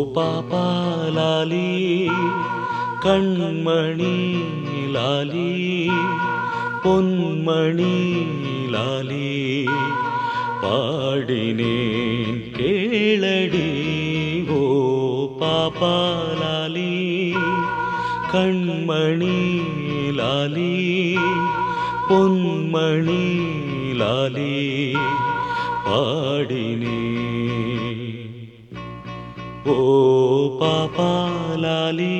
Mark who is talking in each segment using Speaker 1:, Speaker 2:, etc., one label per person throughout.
Speaker 1: பாப்பா லாலி கண்மணி லாலி பொன்மணி லாலி பாடினேன் கேளடி ஓ பாப்பா லாலி கண்மணி லாலி பொன்மணி லாலி பாடினேன் ஓ பாப்பா லாலி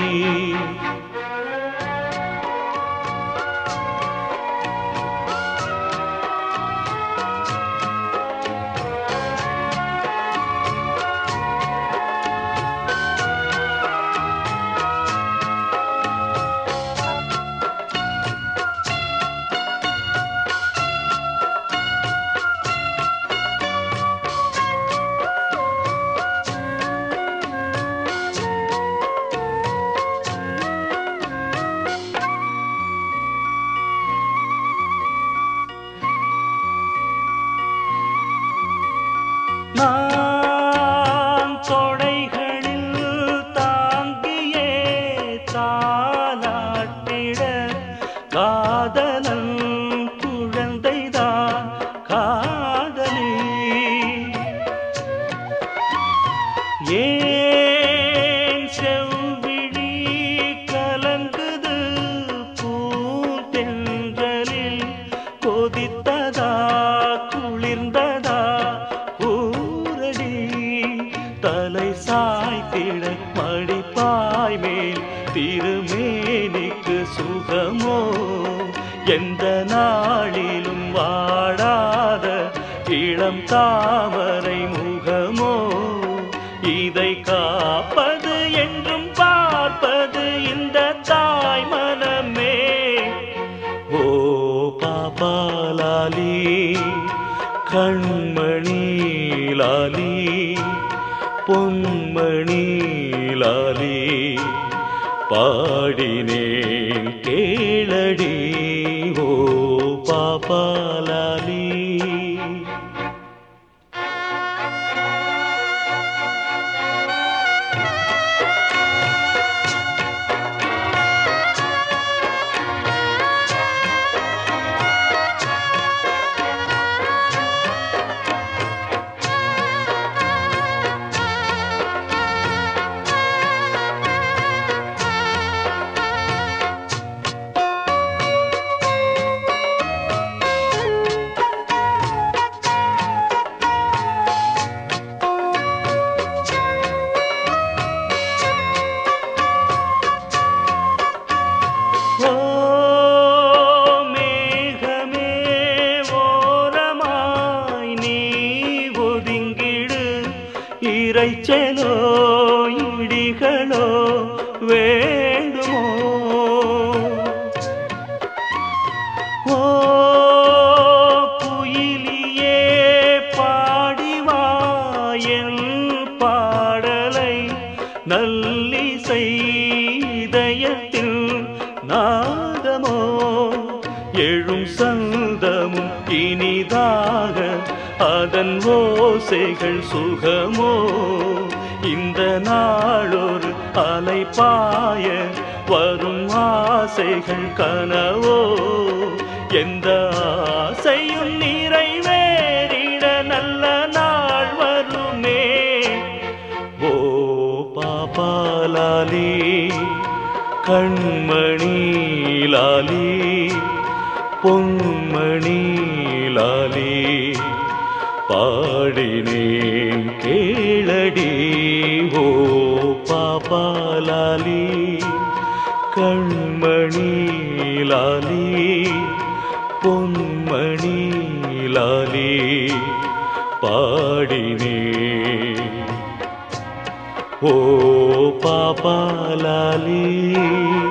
Speaker 1: நான் தொடைகளில் தாங்கியே தாலாட்டிட காதலன் குழந்தைதான் காதலி ஏன் செவ்விழி கலங்குது பூந்தென்றலில் கொதித்ததா குளிர்ந்ததா தலை சாய்த்திட மடிப்பாய் மேல் திருமேனிக்கு சுகமோ எந்த நாளிலும் வாடாத இளம் தாமரை முகமோ இதை காப்பது என்றும் பார்ப்பது இந்த தாய் மனமே ஓ பாப்பா லாலி கண்மணி லாலி பொன்மணி லாலி பாடினேன் கேளடி ஓ பாப்பா லாலி இறைச்சலோ இடிகளோ வேண்டுமோ ஓ குயிலியே பாடிவாயன் பாடலை நல்லிசை இதயத்தில் நாதமோ எழும் சந்தமும் இனிதாக அதன் ஓசைகள் சுகமோ இந்த நாளொரு அலைபாய வரும் ஆசைகள் கனவோ எந்த ஆசையும் நிறைவேறிட நல்ல நாள் வருமே ஓ பாப்பா லாலி கண்மணி லாலி பொன்மணி லாலி பாடினேன் கேளடி ஓ பாப்பா லாலி கண்மணி லாலி பொன்மணி லாலி பாடினேன் ஓ பாப்பா லாலி